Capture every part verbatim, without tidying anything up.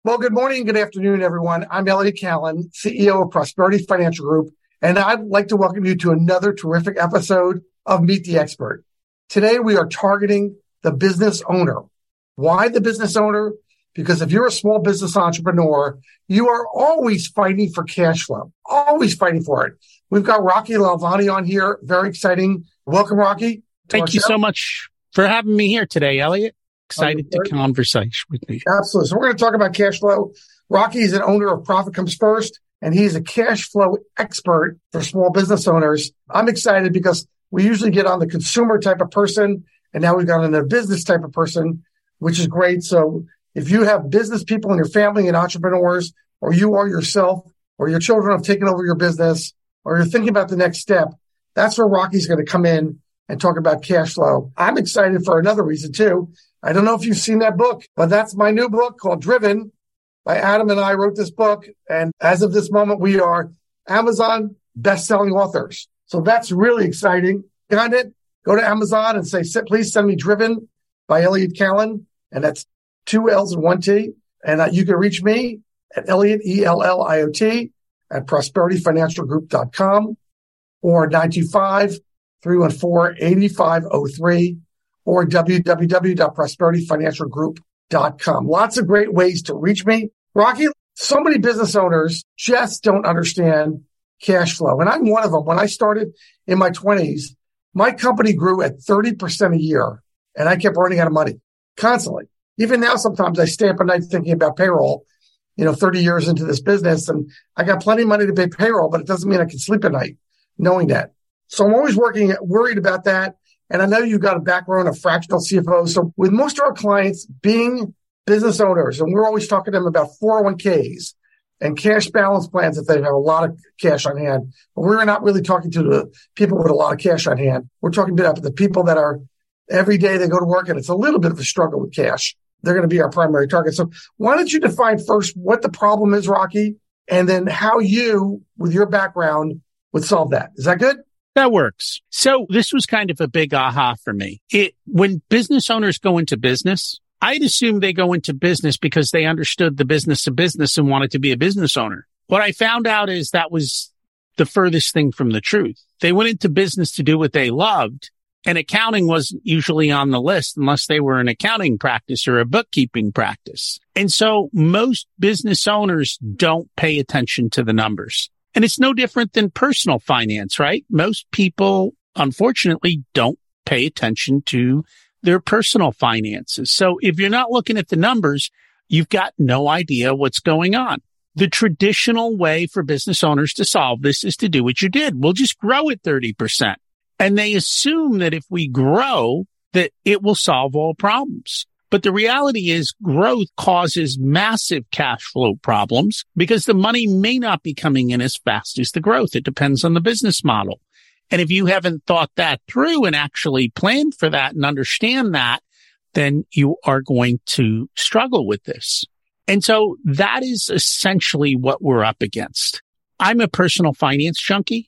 Well, good morning, good afternoon, everyone. I'm Elliot Callen, C E O of Prosperity Financial Group, and I'd like to welcome you to another terrific episode of Meet the Expert. Today, we are targeting the business owner. Why the business owner? Because if you're a small business entrepreneur, you are always fighting for cash flow, always fighting for it. We've got Rocky Lalvani on here. Very exciting. Welcome, Rocky. Thank you so much for having me here today, Elliot. Excited to conversation with you. Absolutely. So we're going to talk about cash flow. Rocky is an owner of Profit Comes First, and he's a cash flow expert for small business owners. I'm excited because we usually get on the consumer type of person, and now we've got on the business type of person, which is great. So if you have business people in your family and entrepreneurs, or you are yourself, or your children have taken over your business, or you're thinking about the next step, that's where Rocky's going to come in and talk about cash flow. I'm excited for another reason too. I don't know if you've seen that book, but that's my new book called Driven by Adam, and I wrote this book. And as of this moment, we are Amazon best-selling authors. So that's really exciting. Got it? Go to Amazon and say, please send me Driven by Elliot Callen. And that's two L's and one T. And uh, you can reach me at Elliot, E L L I O T, at prosperity financial group dot com or nine two five, three one four, eight five zero three. or w w w dot prosperity financial group dot com. Lots of great ways to reach me. Rocky, so many business owners just don't understand cash flow. And I'm one of them. When I started in my twenties, my company grew at thirty percent a year, and I kept running out of money constantly. Even now, sometimes I stay up at night thinking about payroll, you know, thirty years into this business, and I got plenty of money to pay payroll, but it doesn't mean I can sleep at night knowing that. So I'm always working, worried about that. And I know you've got a background of fractional C F Os. So with most of our clients being business owners, and we're always talking to them about four oh one k's and cash balance plans if they have a lot of cash on hand. But we're not really talking to the people with a lot of cash on hand. We're talking about the people that are every day they go to work and it's a little bit of a struggle with cash. They're going to be our primary target. So why don't you define first what the problem is, Rocky, and then how you, with your background, would solve that. Is that good? That works. So this was kind of a big aha for me. It, when business owners go into business, I'd assume they go into business because they understood the business of business and wanted to be a business owner. What I found out is that was the furthest thing from the truth. They went into business to do what they loved, and accounting wasn't usually on the list unless they were an accounting practice or a bookkeeping practice. And so most business owners don't pay attention to the numbers. And it's no different than personal finance, right? Most people, unfortunately, don't pay attention to their personal finances. So if you're not looking at the numbers, you've got no idea what's going on. The traditional way for business owners to solve this is to do what you did. We'll just grow at thirty percent. And they assume that if we grow, that it will solve all problems. But the reality is growth causes massive cash flow problems because the money may not be coming in as fast as the growth. It depends on the business model. And if you haven't thought that through and actually planned for that and understand that, then you are going to struggle with this. And so that is essentially what we're up against. I'm a personal finance junkie.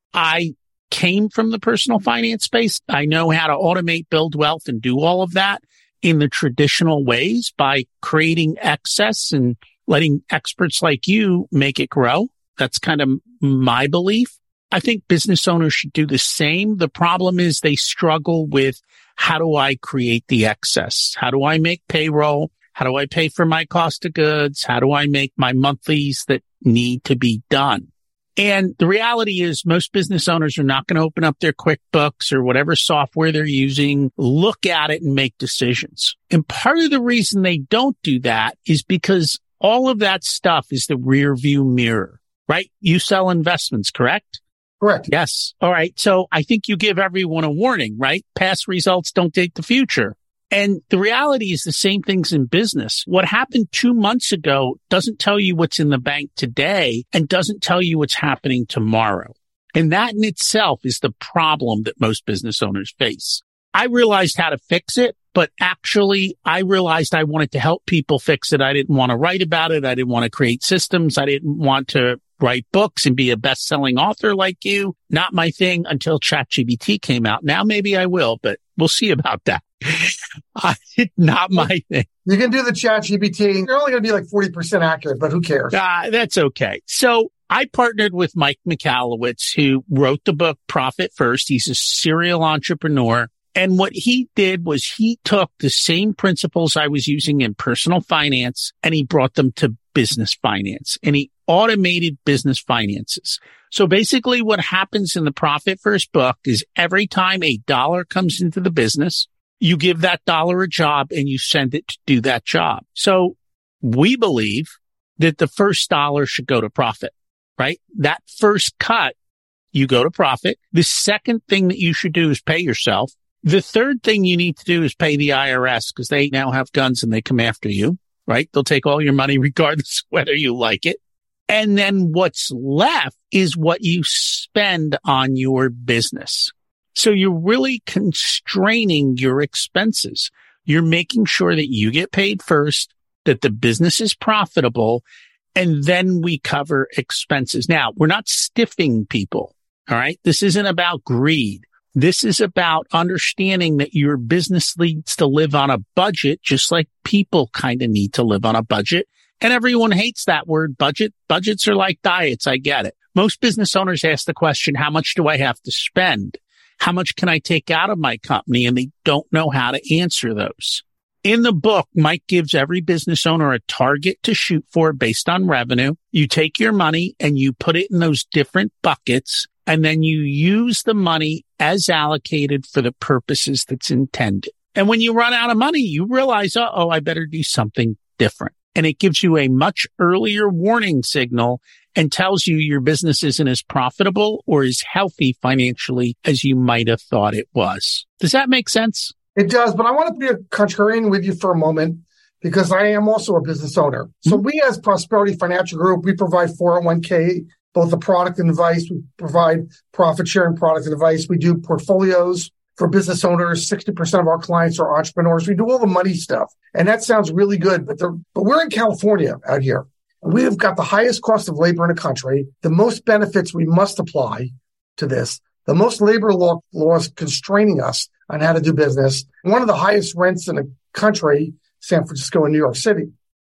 I came from the personal finance space. I know how to automate, build wealth, and do all of that in the traditional ways by creating excess and letting experts like you make it grow. That's kind of my belief. I think business owners should do the same. The problem is they struggle with, how do I create the excess? How do I make payroll? How do I pay for my cost of goods? How do I make my monthlies that need to be done? And the reality is most business owners are not going to open up their QuickBooks or whatever software they're using, look at it and make decisions. And part of the reason they don't do that is because all of that stuff is the rear view mirror, right? You sell investments, correct? Correct. Yes. All right. So I think you give everyone a warning, right? Past results don't date the future. And the reality is the same things in business. What happened two months ago doesn't tell you what's in the bank today and doesn't tell you what's happening tomorrow. And that in itself is the problem that most business owners face. I realized how to fix it, but actually I realized I wanted to help people fix it. I didn't want to write about it. I didn't want to create systems. I didn't want to write books and be a best-selling author like you. Not my thing until ChatGPT came out. Now maybe I will, but we'll see about that. Uh, not my thing. You can do the Chat G P T. You're only going to be like forty percent accurate, but who cares? Uh, that's okay. So I partnered with Mike Michalowicz, who wrote the book Profit First. He's a serial entrepreneur. And what he did was he took the same principles I was using in personal finance and he brought them to business finance, and he automated business finances. So basically what happens in the Profit First book is every time a dollar comes into the business, you give that dollar a job and you send it to do that job. So we believe that the first dollar should go to profit, right? That first cut, you go to profit. The second thing that you should do is pay yourself. The third thing you need to do is pay the I R S because they now have guns and they come after you, right? They'll take all your money regardless of whether you like it. And then what's left is what you spend on your business. So you're really constraining your expenses. You're making sure that you get paid first, that the business is profitable, and then we cover expenses. Now, we're not stiffing people, all right? This isn't about greed. This is about understanding that your business needs to live on a budget, just like people kind of need to live on a budget. And everyone hates that word budget. Budgets are like diets. I get it. Most business owners ask the question, how much do I have to spend? How much can I take out of my company? And they don't know how to answer those. In the book, Mike gives every business owner a target to shoot for based on revenue. You take your money and you put it in those different buckets, and then you use the money as allocated for the purposes that's intended. And when you run out of money, you realize, uh-oh, I better do something different. And it gives you a much earlier warning signal and tells you your business isn't as profitable or as healthy financially as you might have thought it was. Does that make sense? It does, but I want to be a contrarian with you for a moment because I am also a business owner. So mm-hmm. we as Prosperity Financial Group, we provide four oh one k, both the product and advice. We provide profit sharing product and advice. We do portfolios for business owners. sixty percent of our clients are entrepreneurs. We do all the money stuff. And that sounds really good, but, but we're in California out here. And we have got the highest cost of labor in the country, the most benefits we must apply to this, the most labor law, laws constraining us on how to do business, one of the highest rents in the country, San Francisco and New York City.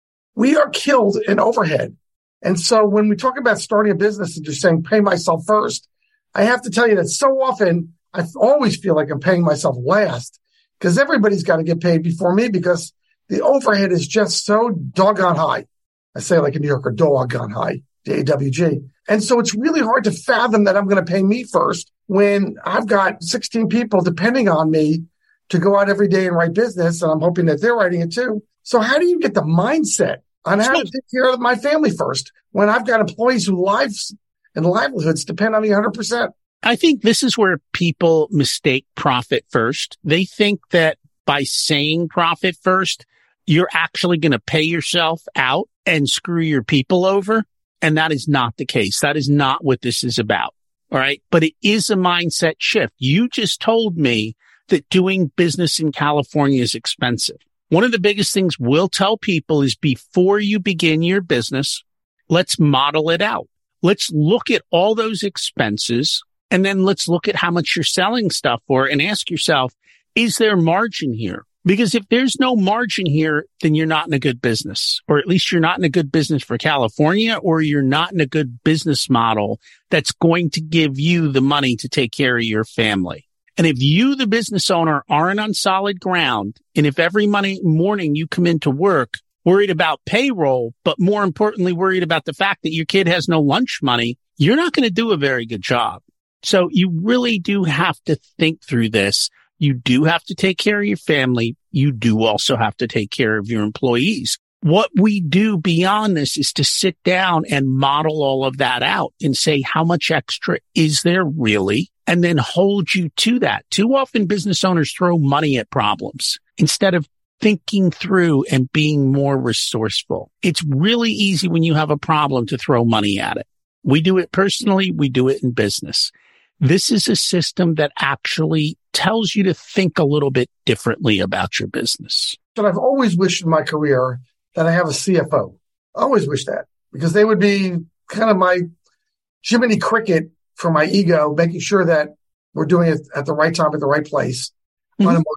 We are killed in overhead. And so when we talk about starting a business and just saying, pay myself first, I have to tell you that so often I always feel like I'm paying myself last because everybody's got to get paid before me because the overhead is just so doggone high. I say like in New York, or doggone high, D A W G. And so it's really hard to fathom that I'm going to pay me first when I've got sixteen people depending on me to go out every day and write business. And I'm hoping that they're writing it too. So how do you get the mindset on how to take care of my family first when I've got employees whose lives and livelihoods depend on me one hundred percent? I think this is where people mistake profit first. They think that by saying profit first, you're actually going to pay yourself out and screw your people over. And that is not the case. That is not what this is about. All right. But it is a mindset shift. You just told me that doing business in California is expensive. One of the biggest things we'll tell people is before you begin your business, let's model it out. Let's look at all those expenses. And then let's look at how much you're selling stuff for and ask yourself, is there margin here? Because if there's no margin here, then you're not in a good business, or at least you're not in a good business for California, or you're not in a good business model that's going to give you the money to take care of your family. And if you, the business owner, aren't on solid ground, and if every Monday morning you come into work worried about payroll, but more importantly, worried about the fact that your kid has no lunch money, you're not going to do a very good job. So you really do have to think through this. You do have to take care of your family. You do also have to take care of your employees. What we do beyond this is to sit down and model all of that out and say, how much extra is there really? And then hold you to that. Too often business owners throw money at problems instead of thinking through and being more resourceful. It's really easy when you have a problem to throw money at it. We do it personally. We do it in business. This is a system that actually tells you to think a little bit differently about your business. But I've always wished in my career that I have a C F O. I always wish that because they would be kind of my Jiminy Cricket for my ego, making sure that we're doing it at the right time, at the right place, mm-hmm. unemotional.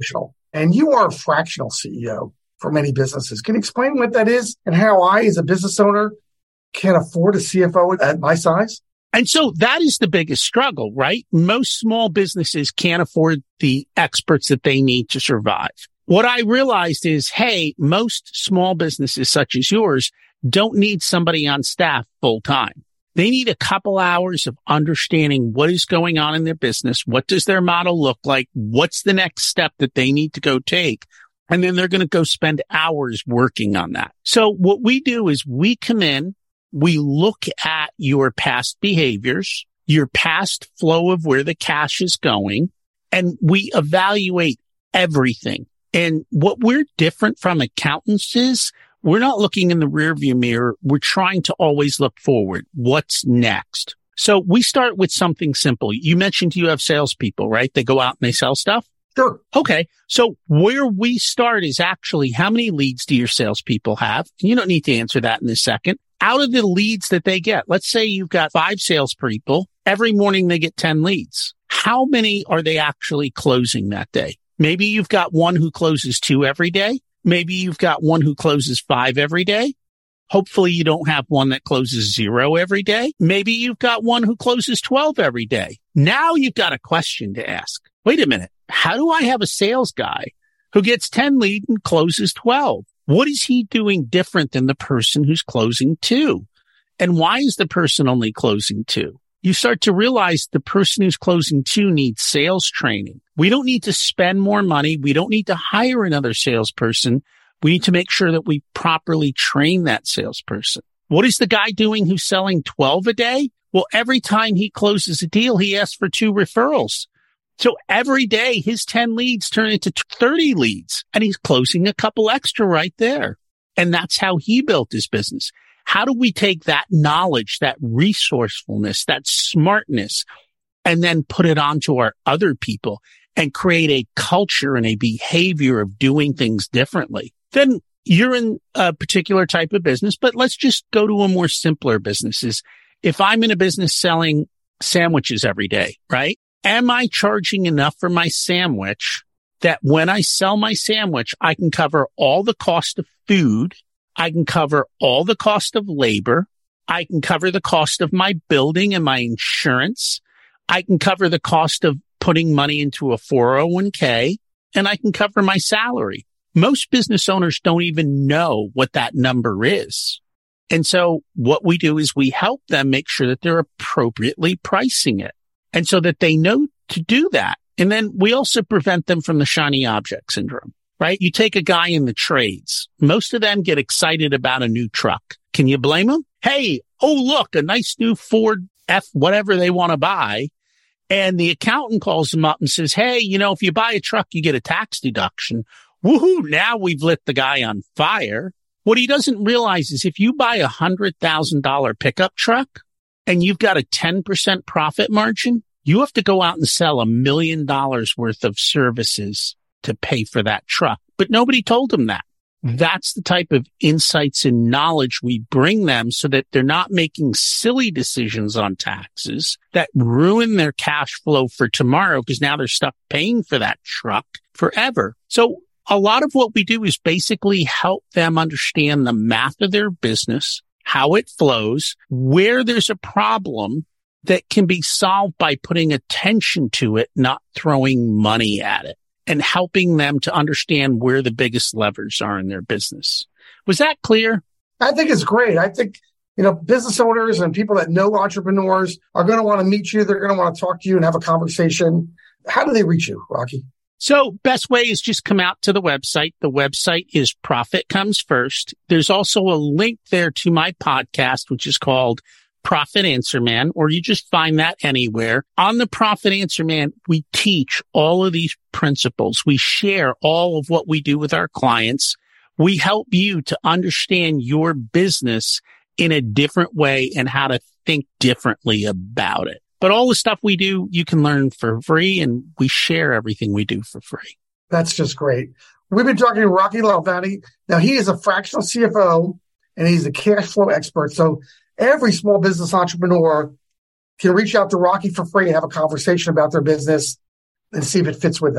And you are a fractional C E O for many businesses. Can you explain what that is and how I, as a business owner, can afford a C F O at my size? And so that is the biggest struggle, right? Most small businesses can't afford the experts that they need to survive. What I realized is, hey, most small businesses such as yours don't need somebody on staff full time. They need a couple hours of understanding what is going on in their business. What does their model look like? What's the next step that they need to go take? And then they're going to go spend hours working on that. So what we do is we come in, we look at your past behaviors, your past flow of where the cash is going, and we evaluate everything. And what we're different from accountants is we're not looking in the rearview mirror. We're trying to always look forward. What's next? So we start with something simple. You mentioned you have salespeople, right? They go out and they sell stuff? Sure. Okay. So where we start is actually how many leads do your salespeople have? You don't need to answer that in a second. Out of the leads that they get, let's say you've got five salespeople. Every morning they get ten leads. How many are they actually closing that day? Maybe you've got one who closes two every day. Maybe you've got one who closes five every day. Hopefully you don't have one that closes zero every day. Maybe you've got one who closes twelve every day. Now you've got a question to ask. Wait a minute. How do I have a sales guy who gets ten leads and closes twelve? What is he doing different than the person who's closing two? And why is the person only closing two? You start to realize the person who's closing two needs sales training. We don't need to spend more money. We don't need to hire another salesperson. We need to make sure that we properly train that salesperson. What is the guy doing who's selling twelve a day? Well, every time he closes a deal, he asks for two referrals. So every day his ten leads turn into thirty leads and he's closing a couple extra right there. And that's how he built his business. How do we take that knowledge, that resourcefulness, that smartness, and then put it onto our other people and create a culture and a behavior of doing things differently? Then you're in a particular type of business, but let's just go to a more simpler businesses. If I'm in a business selling sandwiches every day, right? Am I charging enough for my sandwich that when I sell my sandwich, I can cover all the cost of food, I can cover all the cost of labor, I can cover the cost of my building and my insurance, I can cover the cost of putting money into a four oh one k, and I can cover my salary. Most business owners don't even know what that number is. And so what we do is we help them make sure that they're appropriately pricing it. And so that they know to do that. And then we also prevent them from the shiny object syndrome, right? You take a guy in the trades. Most of them get excited about a new truck. Can you blame them? Hey, oh, look, a nice new Ford F, whatever they want to buy. And the accountant calls them up and says, hey, you know, if you buy a truck, you get a tax deduction. Woohoo. Now we've lit the guy on fire. What he doesn't realize is if you buy a hundred thousand dollar pickup truck, and you've got a ten percent profit margin, you have to go out and sell a million dollars worth of services to pay for that truck. But nobody told them that. That's the type of insights and knowledge we bring them so that they're not making silly decisions on taxes that ruin their cash flow for tomorrow because now they're stuck paying for that truck forever. So a lot of what we do is basically help them understand the math of their business, how it flows, where there's a problem that can be solved by putting attention to it, not throwing money at it, and helping them to understand where the biggest levers are in their business. Was that clear? I think it's great. I think, you know, business owners and people that know entrepreneurs are going to want to meet you. They're going to want to talk to you and have a conversation. How do they reach you, Rocky? So best way is just come out to the website. The website is Profit Comes First. There's also a link there to my podcast, which is called Profit Answer Man, or you just find that anywhere. On the Profit Answer Man, we teach all of these principles. We share all of what we do with our clients. We help you to understand your business in a different way and how to think differently about it. But all the stuff we do, you can learn for free, and we share everything we do for free. That's just great. We've been talking to Rocky Lalvani. Now, he is a fractional C F O, and he's a cash flow expert. So every small business entrepreneur can reach out to Rocky for free and have a conversation about their business and see if it fits with them.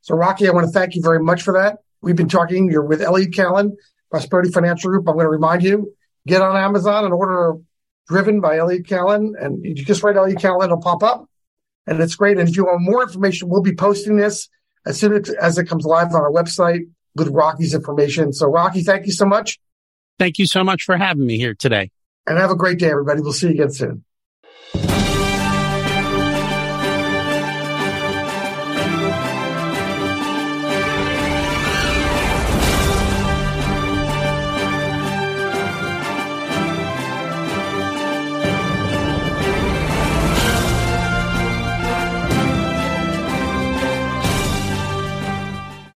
So Rocky, I want to thank you very much for that. We've been talking, you're with Elliott Callan, Prosperity Financial Group. I'm going to remind you, get on Amazon and order Driven by Elliott Callan, and you just write Elliott Callan, it'll pop up, and it's great. And if you want more information, we'll be posting this as soon as it comes live on our website with Rocky's information. So Rocky, thank you so much. Thank you so much for having me here today. And have a great day, everybody. We'll see you again soon.